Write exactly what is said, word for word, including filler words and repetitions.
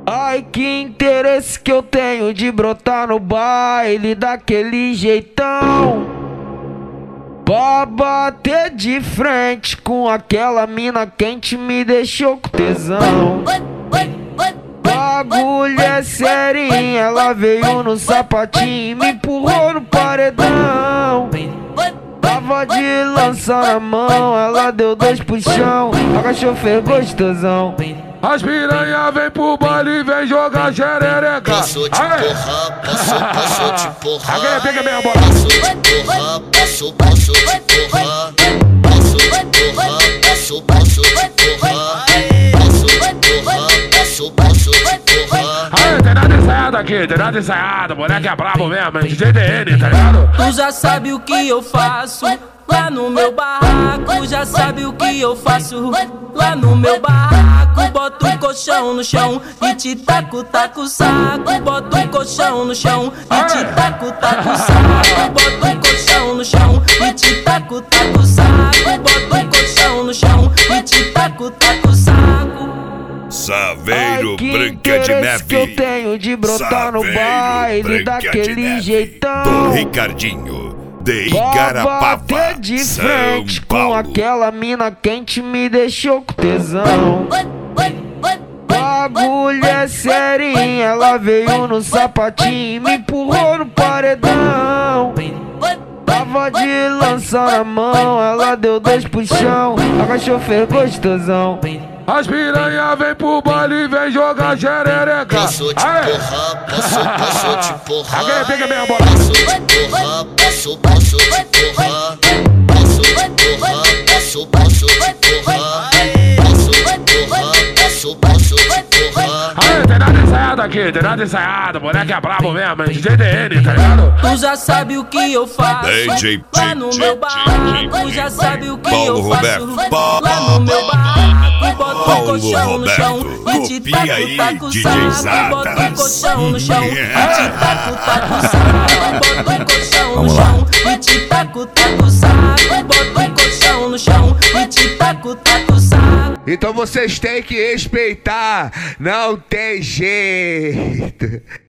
Ai, que interesse que eu tenho de brotar no baile daquele jeitão, pra bater de frente com aquela mina quente, me deixou com tesão. Bagulho é serinho, ela veio no sapatinho e me empurrou no paredão. Tava de lança na mão, ela deu dois puxão, agachou, fez gostosão. As piranha vem pro baile e vem jogar xerereca. Posso te porra, posso, posso te porra. Alguém pega minha bola. Posso te porra, posso, posso te porra. Posso te porra, posso, posso te porra. Posso te porra, posso, posso te porra. Aí, tem nada ensaiado aqui, tem nada ensaiado. Moleque é brabo mesmo, é D J D N, tá ligado? Tu já sabe o que eu faço lá no meu barraco, já sabe o que eu faço lá no meu barraco. Boto o colchão no chão e te taco, taco o saco. Boto o colchão no chão e te taco, taco o saco. Boto o colchão no chão e te taco, taco o saco. Boto o colchão no chão e te taco, taco o saco. Saveiro Ai, que Branca de interesse que eu Neve. tenho de brotar no Saveiro baile Branca de daquele Neve. jeitão, Do Ricardinho de pra Igarapava, bater de São frente com Paulo. aquela mina quente, me deixou com tesão. Bagulho é serinho, ela veio no sapatinho e me empurrou no paredão. Tava de lança na mão, ela deu dois puxão, agachou, fez gostosão. As piranha vem pro baile e vem jogar xerereca. Posso te Aí, porra, posso, posso te porra. alguém pega minha bola. Posso te porra, posso, posso te porra. Posso te porra, posso, posso te porra. Posso te porra, posso, posso te porra. Aí, tem nada ensaiado aqui, tem nada ensaiado. Moleque é brabo mesmo, é D J D N, tá ligado? Tu já sabe o que eu faço D J lá no meu barraco, já sabe o que Paulo eu Roberto. faço lá no meu barraco. Boto o Paulo colchão no chão Roberto. e te Copia taco, aí, taco o D J saco. Boto o Zatas. colchão no chão e te Yeah. taco, taco o saco. Boto o colchão no chão e te taco, taco o saco. Boto o colchão no chão e te taco, taco o saco. Então vocês têm que respeitar, não tem jeito.